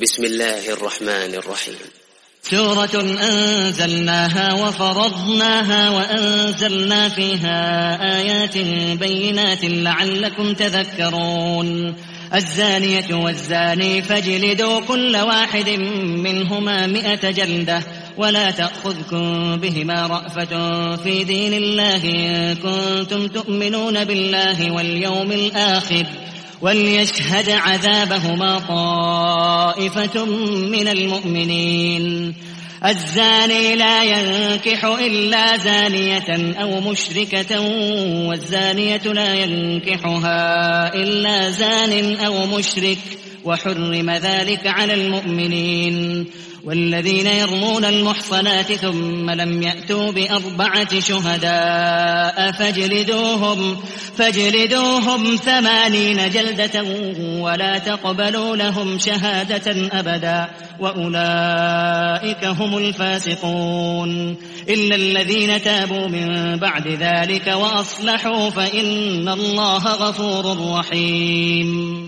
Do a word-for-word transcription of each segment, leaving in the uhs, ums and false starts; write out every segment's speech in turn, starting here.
بسم الله الرحمن الرحيم. سورة أنزلناها وفرضناها وأنزلنا فيها آيات بينات لعلكم تذكرون. الزانية والزاني فاجلدوا كل واحد منهما مئة جلدة ولا تأخذكم بهما رأفة في دين الله إن كنتم تؤمنون بالله واليوم الآخر وليشهد عذابهما طائفة من المؤمنين. الزاني لا ينكح إلا زانية أو مشركة والزانية لا ينكحها إلا زان أو مشرك وحرم ذلك على المؤمنين. والذين يرمون المحصنات ثم لم يأتوا بأربعة شهداء فاجلدوهم, فاجلدوهم ثمانين جلدة ولا تقبلوا لهم شهادة أبدا وأولئك هم الفاسقون إلا الذين تابوا من بعد ذلك وأصلحوا فإن الله غفور رحيم.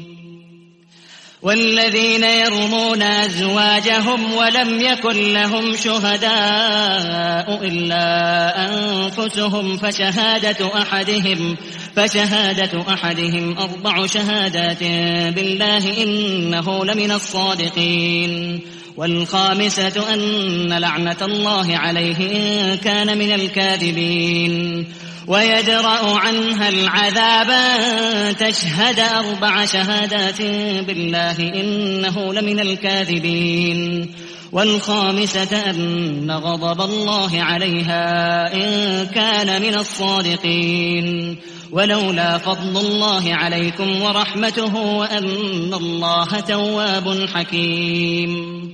والذين يرمون أزواجهم ولم يكن لهم شهداء إلا أنفسهم فشهادة أحدهم, فشهادة أحدهم أربع شهادات بالله إنه لمن الصادقين. والخامسة أن لعنة الله عليه إن كان من الكاذبين. ويدرأ عنها العذاب أن تشهد أربع شهادات بالله إنه لمن الكاذبين. والخامسة أن غضب الله عليها إن كان من الصادقين. ولولا فضل الله عليكم ورحمته وأن الله تواب حكيم.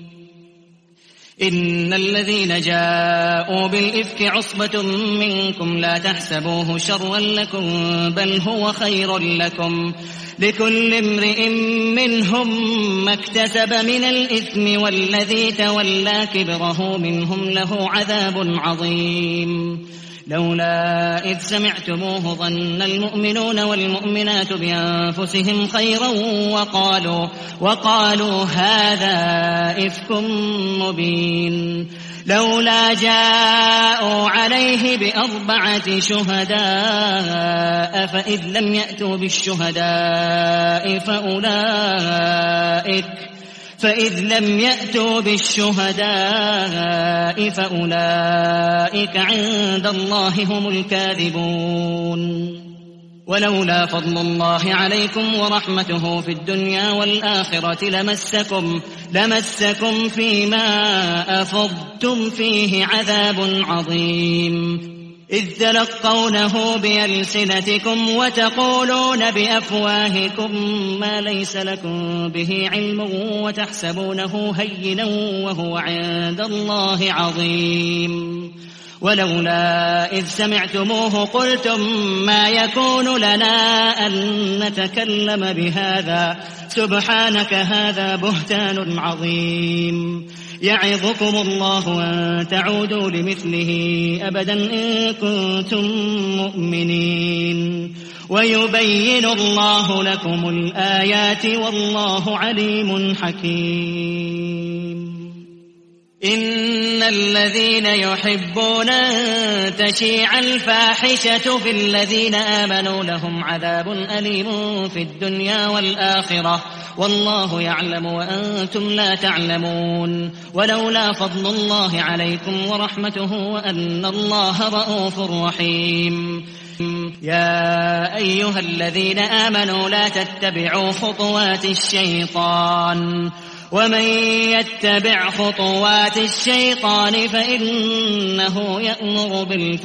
إن الذين جاءوا بالإفك عصبة منكم لا تحسبوه شرا لكم بل هو خير لكم لكل امرئ منهم ما اكتسب من الإثم والذي تولى كبره منهم له عذاب عظيم. لولا إذ سمعتموه ظن المؤمنون والمؤمنات بأنفسهم خيرا وقالوا, وقالوا هذا إفك مبين. لولا جاءوا عليه بأربعة شهداء فإذ لم يأتوا بالشهداء فأولئك فإذ لم يأتوا بالشهداء فأولئك عند الله هم الكاذبون. ولولا فضل الله عليكم ورحمته في الدنيا والآخرة لمسكم, لمسكم فيما أفضتم فيه عذاب عظيم إذ تلقونه بألسنتكم وتقولون بأفواهكم ما ليس لكم به علم وتحسبونه هينا وهو عند الله عظيم. ولولا إذ سمعتموه قلتم ما يكون لنا أن نتكلم بهذا سبحانك هذا بهتان عظيم. يعظكم الله أن تعودوا لمثله أبدا إن كنتم مؤمنين. ويبين الله لكم الآيات والله عليم حكيم. إن الذين يحبون أن تشيع الفاحشة في الذين آمنوا لهم عذاب أليم في الدنيا والآخرة والله يعلم وأنتم لا تعلمون. ولولا فضل الله عليكم ورحمته وأن الله رؤوف رحيم. يا أيها الذين آمنوا لا تتبعوا خطوات الشيطان ومن يتبع خطوات الشيطان فإنه يأمر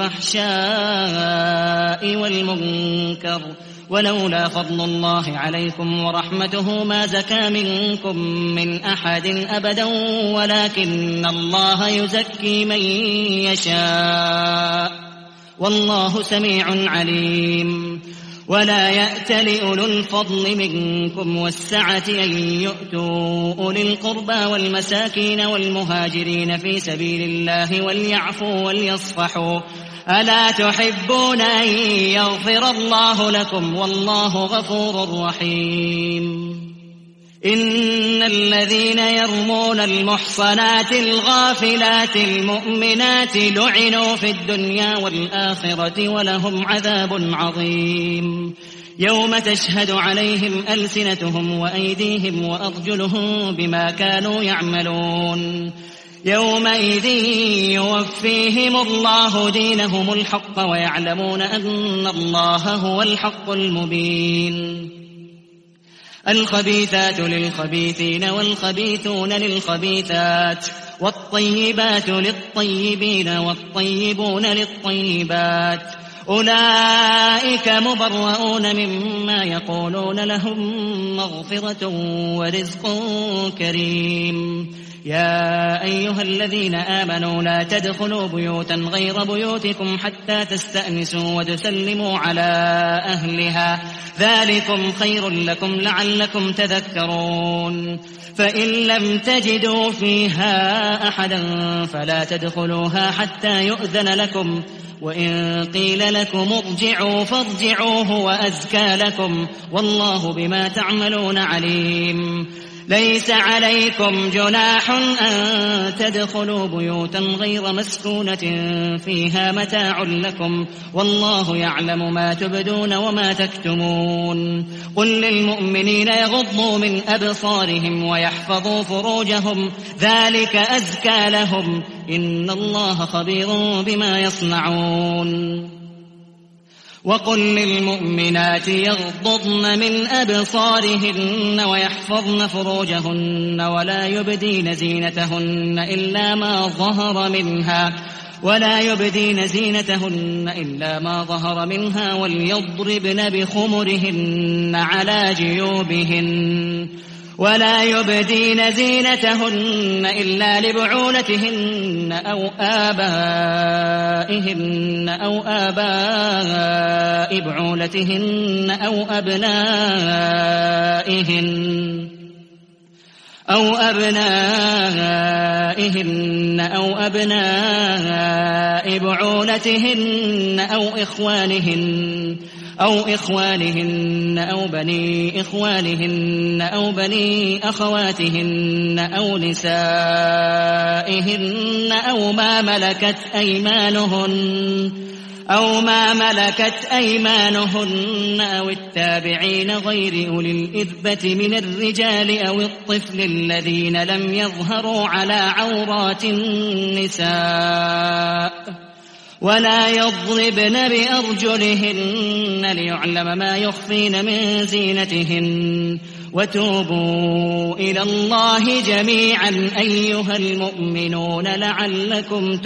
بالفحشاء والمنكر ولولا فضل الله عليكم ورحمته ما زكى منكم من أحد أبدا ولكن الله يزكي من يشاء والله سميع عليم. ولا يأتل أولو الفضل منكم والسعة أن يؤتوا أولي القربى والمساكين والمهاجرين في سبيل الله وليعفوا وليصفحوا ألا تحبون أن يغفر الله لكم والله غفور رحيم. إن الذين يرمون المحصنات الغافلات المؤمنات لعنوا في الدنيا والآخرة ولهم عذاب عظيم يوم تشهد عليهم ألسنتهم وأيديهم وأرجلهم بما كانوا يعملون يومئذ يوفيهم الله دينهم الحق ويعلمون أن الله هو الحق المبين الخبيثات للخبيثين والخبيثون للخبيثات والطيبات للطيبين والطيبون للطيبات أولئك مبرؤون مما يقولون لهم مغفرة ورزق كريم يا أيها الذين آمنوا لا تدخلوا بيوتا غير بيوتكم حتى تستأنسوا وتسلموا على أهلها ذلكم خير لكم لعلكم تذكرون فإن لم تجدوا فيها أحدا فلا تدخلوها حتى يؤذن لكم وإن قيل لكم ارجعوا فارجعوا هو أزكى لكم والله بما تعملون عليم ليس عليكم جناح أن تدخلوا بيوتا غير مسكونة فيها متاع لكم والله يعلم ما تبدون وما تكتمون قل للمؤمنين يغضوا من أبصارهم ويحفظوا فروجهم ذلك أزكى لهم إن الله خبير بما يصنعون وقل للمؤمنات يغضضن من أبصارهن ويحفظن فروجهن ولا يبدين زينتهن إلا ما ظهر منها ولا يبدين زينتهن إلا ما ظهر منها وليضربن بخمرهن على جيوبهن ولا يبدين زينتهن إلا لبعولتهن أو آبائهن أو آباء بعولتهن أو أبنائهن أو أبنائهن أو أبناء بعولتهن أو إخوانهن أو إخوانهن أو بني إخوانهن أو بني أخواتهن أو نسائهن أو ما ملكت أيمانهن أو ما ملكت أيمانهن أو التابعين غير أولي الإربة من الرجال أو الطفل الذين لم يظهروا على عورات النساء ولا يضربن بأرجلهن ليعلم ما يخفين من زينتهن وتوبوا إلى الله جميعا أيها المؤمنون لعلكم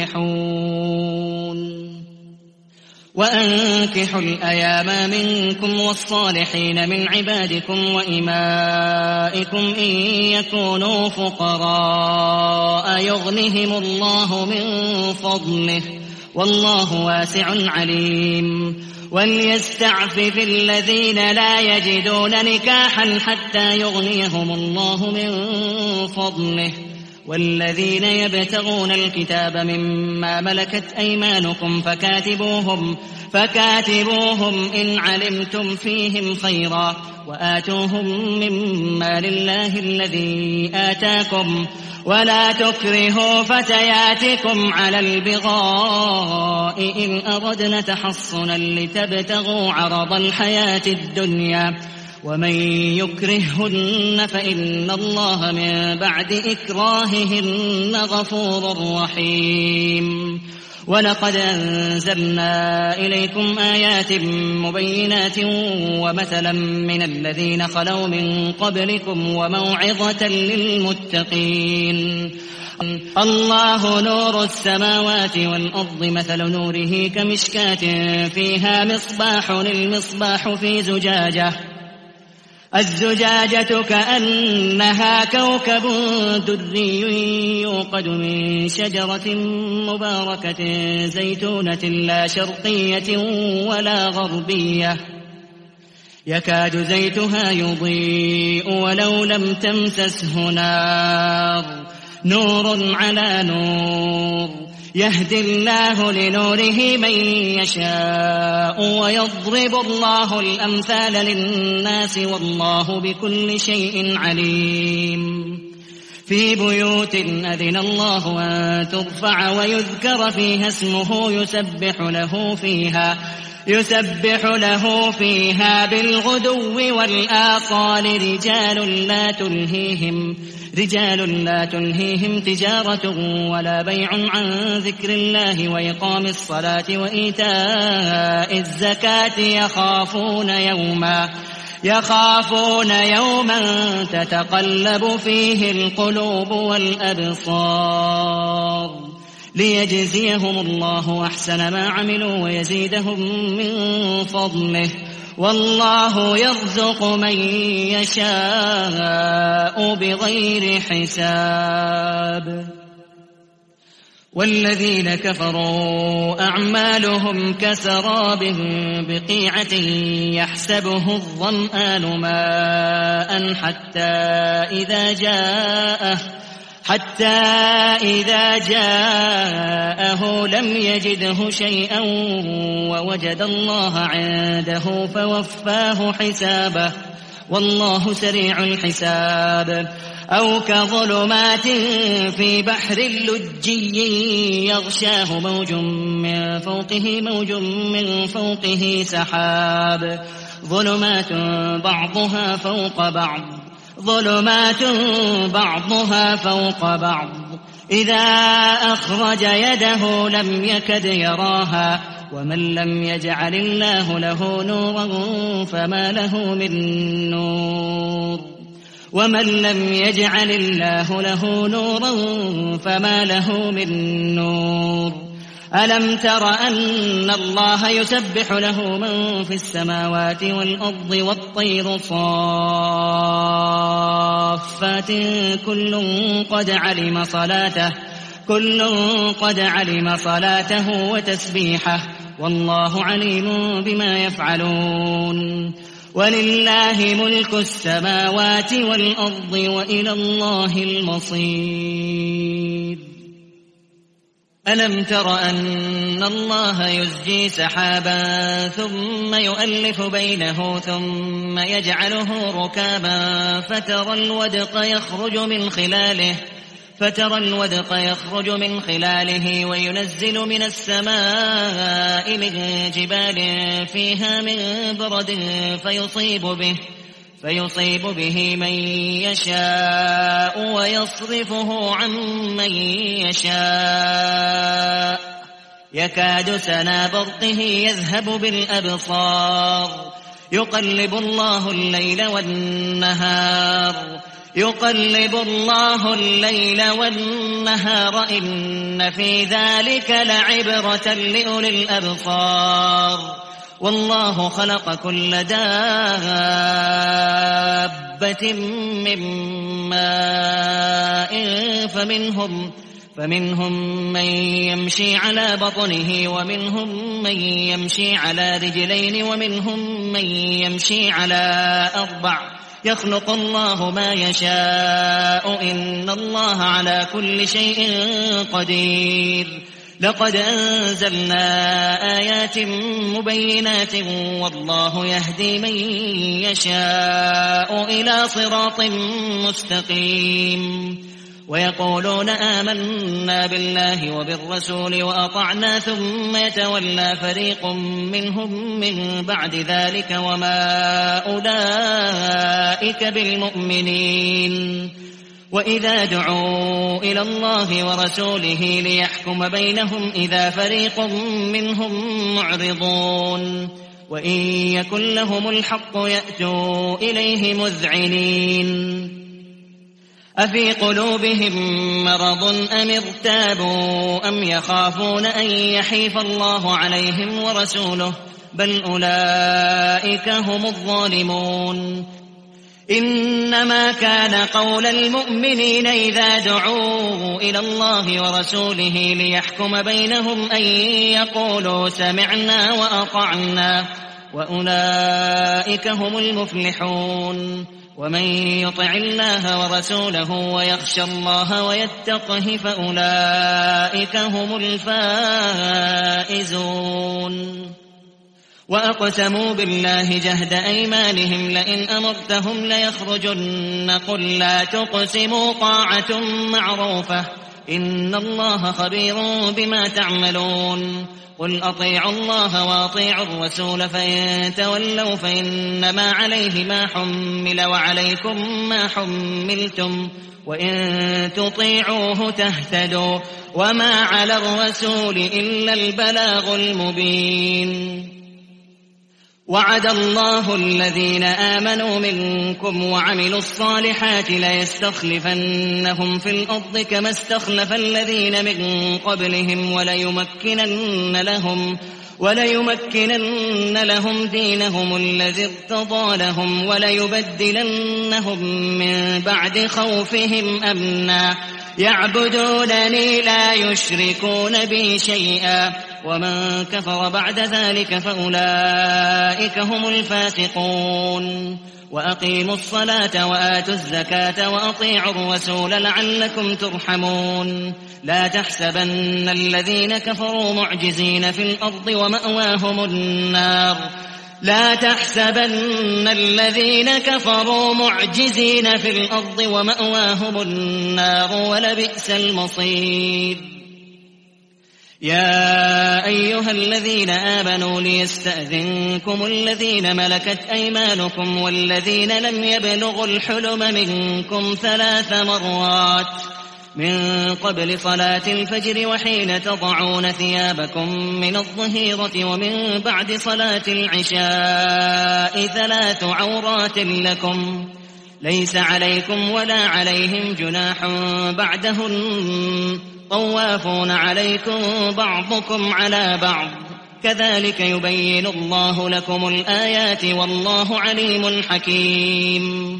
تفلحون وأنكحوا الأيام منكم والصالحين من عبادكم وإمائكم إن يكونوا فقراء يغنهم الله من فضله والله واسع عليم وليستعفف الذين لا يجدون نكاحا حتى يغنيهم الله من فضله والذين يبتغون الكتاب مما ملكت أيمانكم فكاتبوهم فكاتبوهم إن علمتم فيهم خيرا وآتوهم مما لله الذي آتاكم ولا تكرهوا فتياتكم على البغاء إن أردنا تحصنا لتبتغوا عرض الحياة الدنيا ومن يكرههن فإن الله من بعد إكراههن غفور رحيم ولقد أنزلنا إليكم آيات مبينات ومثلا من الذين خلوا من قبلكم وموعظة للمتقين الله نور السماوات والأرض مثل نوره كمشكاة فيها مصباح المصباح في زجاجة الزجاجة كأنها كوكب دري يوقد من شجرة مباركة زيتونة لا شرقية ولا غربية يكاد زيتها يضيء ولو لم تمسسه نار نور على نور يهدي الله لنوره من يشاء ويضرب الله الأمثال للناس والله بكل شيء عليم. في بيوت أذن الله أن ترفع ويذكر فيها اسمه يسبح له فيها يسبح له فيها بالغدو والآصال رجال لا تلهيهم رجال لا تلهيهم تجارة ولا بيع عن ذكر الله وإقام الصلاة وإيتاء الزكاة يخافون يوما يخافون يوما تتقلب فيه القلوب والأبصار ليجزيهم الله أحسن ما عملوا ويزيدهم من فضله والله يرزق من يشاء بغير حساب. والذين كفروا أعمالهم كسراب بقيعة يحسبه الظمآن ماء حتى إذا جاءه حتى إذا جاءه لم يجده شيئا ووجد الله عنده فوفاه حسابه والله سريع الحساب. أو كظلمات في بحر لجي يغشاه موج من فوقه موج من فوقه سحاب ظلمات بعضها فوق بعض ظلمات بعضها فوق بعض إذا أخرج يده لم يكد يراها ومن لم يجعل الله له نورا فما له من نور ومن لم يجعل الله له نورا فما له من نور. ألم تر أن الله يسبح له من في السماوات والأرض والطير صافات كل قد علم صلاته كل قد علم صلاته وتسبيحه والله عليم بما يفعلون. ولله ملك السماوات والأرض وإلى الله المصير. ألم تر أن الله يزجي سحابا ثم يؤلف بينه ثم يجعله ركابا فترى الودق يخرج من خلاله فترى الودق يخرج من خلاله وينزل من السماء من جبال فيها من برد فيصيب به فيصيب به من يشاء ويصرفه عن من يشاء يكاد سنا برقه يذهب بالأبصار يقلب الله الليل والنهار يقلب الله الليل والنهار إن في ذلك لعبرة لأولي الأبصار. والله خلق كل دابة من ماء فمنهم فمنهم من يمشي على بطنه ومنهم من يمشي على رجلين ومنهم من يمشي على أربع يخلق الله ما يشاء إن الله على كل شيء قدير. لقد أنزلنا آيات مبينات والله يهدي من يشاء إلى صراط مستقيم. ويقولون آمنا بالله وبالرسول وأطعنا ثم يتولى فريق منهم من بعد ذلك وما أولئك بالمؤمنين. وإذا دعوا إلى الله ورسوله ليحكم بينهم إذا فريق منهم معرضون وإن يكن لهم الحق يأتوا إليه مذعنين. أفي قلوبهم مرض أم ارتابوا أم يخافون أن يحيف الله عليهم ورسوله بل أولئك هم الظالمون. إنما كان قول المؤمنين إذا دعوا إلى الله ورسوله ليحكم بينهم أن يقولوا سمعنا وأطعنا وأولئك هم المفلحون. ومن يطع الله ورسوله ويخشى الله ويتقه فأولئك هم الفائزون. وأقسموا بالله جهد أيمانهم لئن أمرتهم ليخرجن قل لا تقسموا طاعة معروفة إن الله خبير بما تعملون. قل أطيعوا الله وأطيعوا الرسول فإن تولوا فإنما عليه ما حمل وعليكم ما حملتم وإن تطيعوه تهتدوا وما على الرسول إلا البلاغ المبين. وعد الله الذين آمنوا منكم وعملوا الصالحات ليستخلفنهم في الأرض كما استخلف الذين من قبلهم وليمكنن لهم وليمكنن لهم دينهم الذي ارتضى لهم وليبدلنهم من بعد خوفهم أمنا يعبدونني لا يشركون بي شيئا ومن كفر بعد ذلك فأولئك هم الفاسقون. وأقيموا الصلاة وآتوا الزكاة وأطيعوا الرسول لعلكم ترحمون. لا تحسبن الذين كفروا معجزين في الأرض ومأواهم النار لا تحسبن الذين كفروا معجزين في الأرض ومأواهم النار ولبئس المصير. يا أيها الذين آمنوا ليستأذنكم الذين ملكت أيمانكم والذين لم يبلغوا الحلم منكم ثلاث مرات من قبل صلاة الفجر وحين تضعون ثيابكم من الظهيرة ومن بعد صلاة العشاء ثلاث عورات لكم ليس عليكم ولا عليهم جناح بعدهن طوافون عليكم بعضكم على بعض كذلك يبين الله لكم الآيات والله عليم حكيم.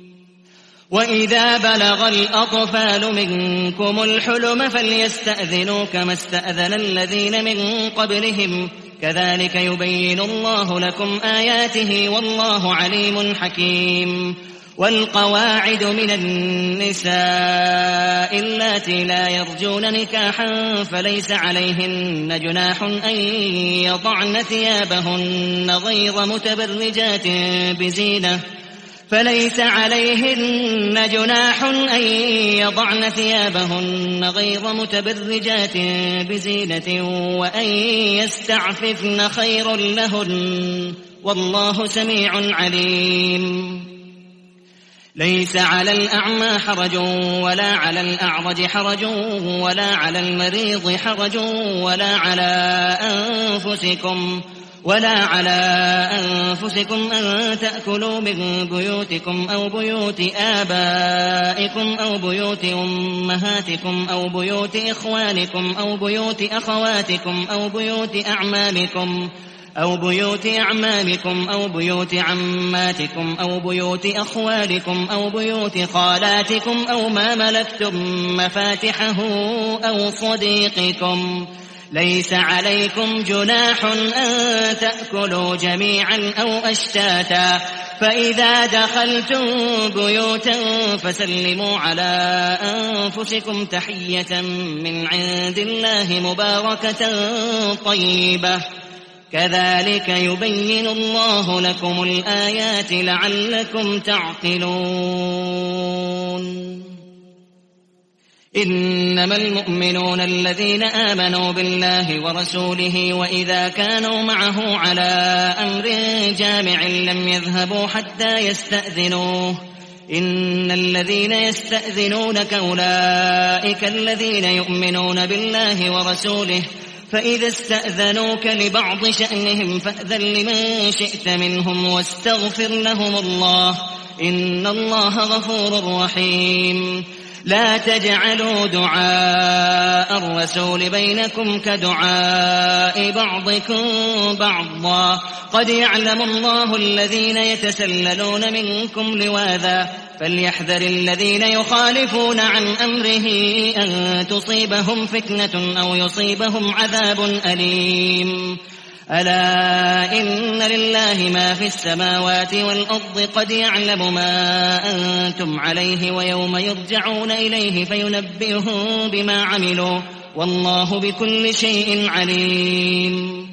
وإذا بلغ الأطفال منكم الحلم فليستأذنوا كما استأذن الذين من قبلهم كذلك يبين الله لكم آياته والله عليم حكيم. والقواعد من النساء اللاتي لا يرجون نكاحا فليس عليهن جناح أن يضعن ثيابهن غير متبرجات بزينة فليس عليهن جناح أن يضعن ثيابهن غير متبرجات بزينة وأن يستعففن خير لهن والله سميع عليم. ليس على الأعمى حرج ولا على الأعرج حرج ولا على المريض حرج ولا على أنفسكم ولا على أنفسكم أن تأكلوا من بيوتكم أو بيوت آبائكم أو بيوت أمهاتكم أو بيوت إخوانكم أو بيوت أخواتكم أو بيوت أعمامكم أو بيوت أعمامكم أو بيوت عماتكم أو بيوت أخوالكم أو بيوت خالاتكم أو ما ملكتم مفاتحه أو صديقكم. ليس عليكم جناح أن تأكلوا جميعا أو أشتاتا فإذا دخلتم بيوتا فسلموا على أنفسكم تحية من عند الله مباركة طيبة كذلك يبين الله لكم الآيات لعلكم تعقلون. إنما المؤمنون الذين آمنوا بالله ورسوله وإذا كانوا معه على أمر جامع لم يذهبوا حتى يستأذنوه إن الذين يستأذنونك أولئك الذين يؤمنون بالله ورسوله فإذا استأذنوك لبعض شأنهم فأذن لمن شئت منهم واستغفر لهم الله إن الله غفور رحيم. لا تجعلوا دعاء الرسول بينكم كدعاء بعضكم بعضا قد يعلم الله الذين يتسللون منكم لواذا فليحذر الذين يخالفون عن أمره أن تصيبهم فتنة أو يصيبهم عذاب أليم. ألا إن لله ما في السماوات والأرض قد يعلم ما أنتم عليه ويوم يرجعون إليه فينبئهم بما عملوا والله بكل شيء عليم.